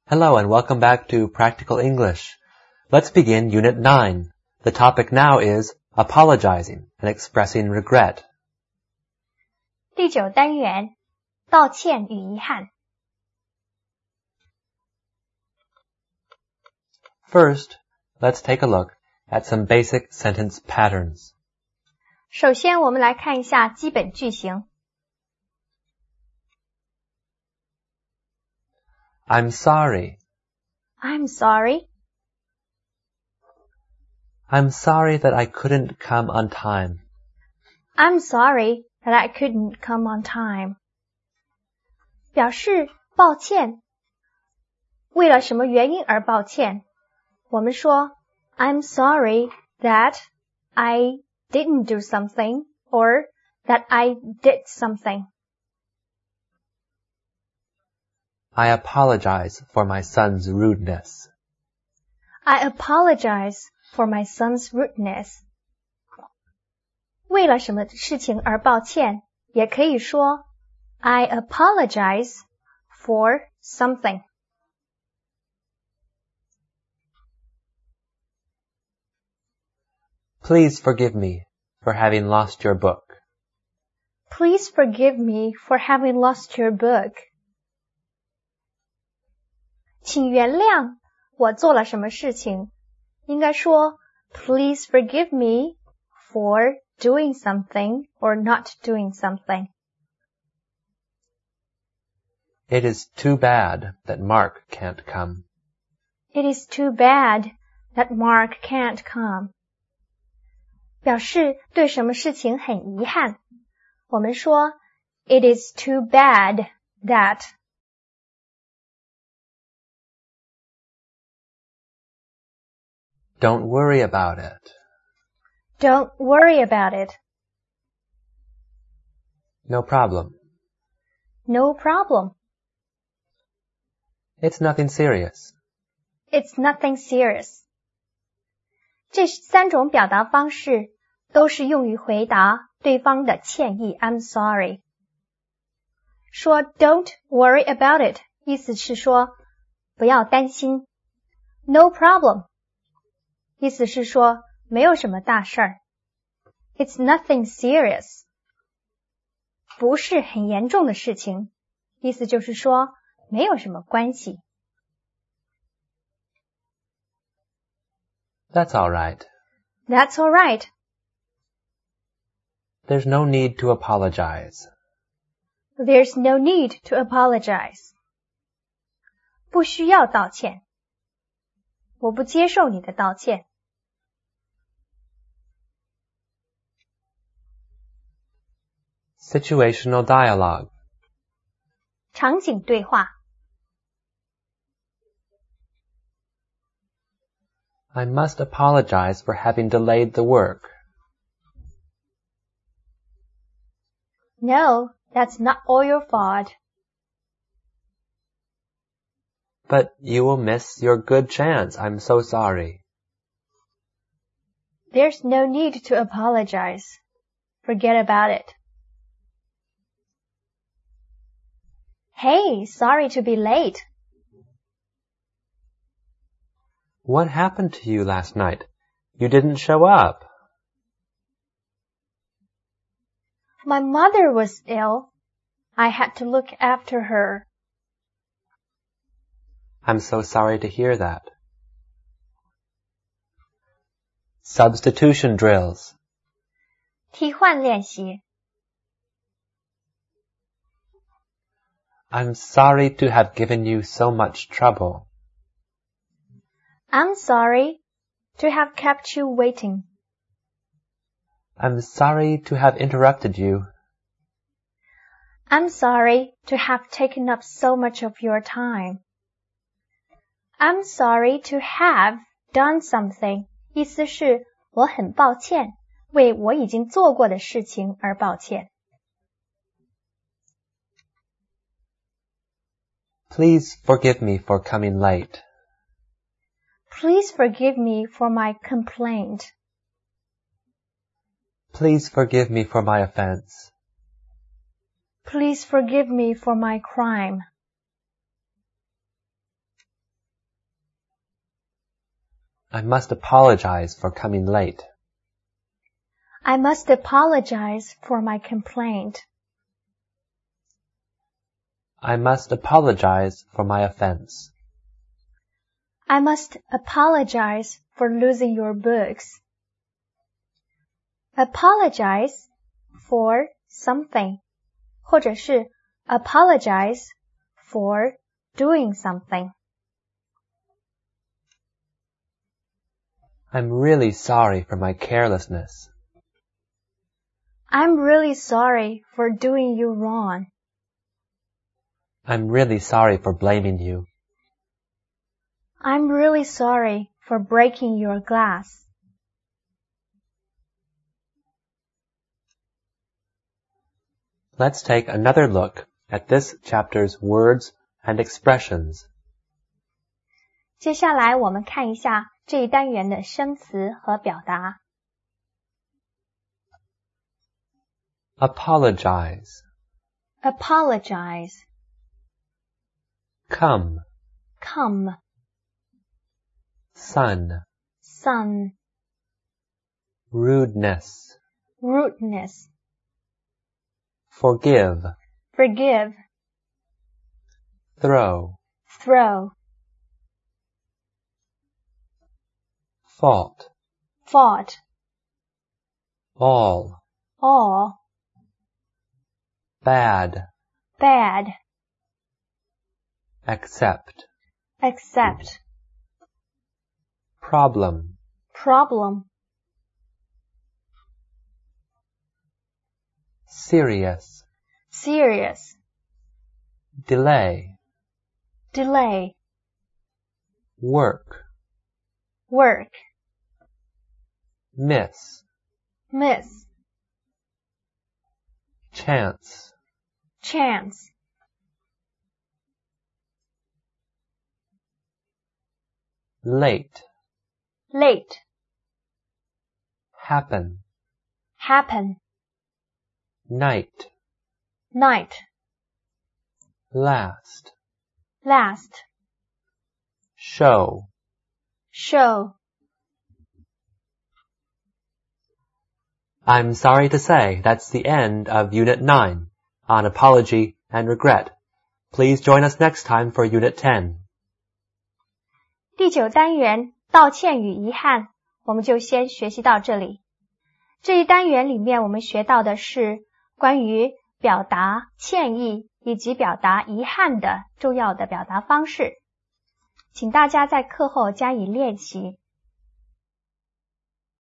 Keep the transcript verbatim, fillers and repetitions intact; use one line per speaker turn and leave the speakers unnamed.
Hello and welcome back to Practical English. Let's begin Unit nine. The topic now is apologizing and expressing regret.
第九单元，道歉与遗憾。
First, let's take a look at some basic sentence patterns.
首先，我们来看一下基本句型。
I'm sorry.
I'm sorry.
I'm sorry that I couldn't come on time.
I'm sorry that I couldn't come on time. 表示抱歉，为了什么原因而抱歉？我们说 I'm sorry that I didn't do something or that I did something.
I apologize for my son's rudeness.
I apologize for my son's rudeness. 为了什么事情而抱歉，也可以说 I apologize for something.
Please forgive me for having lost your book.
Please forgive me for having lost your book. 请原谅我做了什么事情，应该说 Please forgive me for doing something or not doing something.
It is too bad that Mark can't come.
It is too bad that Mark can't come. 表示对什么事情很遗憾，我们说 It is too bad that.
Don't worry about it.
Don't worry about it.
No problem.
No problem.
It's nothing serious.
It's nothing serious. 这三种表达方式都是用于回答对方的歉意 I'm sorry. 说 Don't worry about it 意思是说不要担心。No problem 意思是说没有什么大事儿。It's nothing serious 不是很严重的事情，意思就是说没有什么关系。
That's all right.
That's all right.
There's no need to apologize.
There's no need to apologize. 不需要道歉。我不接受你的道歉。
Situational dialogue.
场景对话。
I must apologize for having delayed the work.
No, that's not all your fault.
But you will miss your good chance. I'm so sorry.
There's no need to apologize. Forget about it. Hey, sorry to be late.
What happened to you last night? You didn't show up.
My mother was ill. I had to look after her.
I'm so sorry to hear that. Substitution drills.
替换练习。
I'm sorry to have given you so much trouble.
I'm sorry to have kept you waiting.
I'm sorry to have interrupted you.
I'm sorry to have taken up so much of your time. I'm sorry to have done something. 意思是我很抱歉，为我已经做过的事情而抱歉。
Please forgive me for coming late.
Please forgive me for my complaint.
Please forgive me for my offense.
Please forgive me for my crime.
I must apologize for coming late.
I must apologize for my complaint.
I must apologize for my offense.
I must apologize for losing your books. Apologize for something, 或者是 apologize for doing something.
I'm really sorry for my carelessness.
I'm really sorry for doing you wrong.
I'm really sorry for blaming you.
I'm really sorry for breaking your glass.
Let's take another look at this chapter's words and expressions.
接下来我们看一下这一单元的生词和表达。
Apologize.
Apologize.
Come.
Come.
Son.
Son.
Rudeness.
Rudeness.
Forgive.
Forgive.
Throw.
Throw.
Fault.
Fault.
All.
All.
Bad.
Bad.
Accept.
Accept.
Problem.
Problem.
Serious.
Serious.
Delay.
Delay.
Work.
Work.
Miss.
Miss.
Chance.
Chance.
Late.
Late.
Happen.
Happen.
Night.
Night.
Last.
Last.
Show.
Show.
I'm sorry to say that's the end of Unit nine on apology and regret. Please join us next time for Unit ten.
第九单元道歉与遗憾，我们就先学习到这里。这一单元里面我们学到的是关于表达歉意以及表达遗憾的重要的表达方式，请大家在课后加以练习。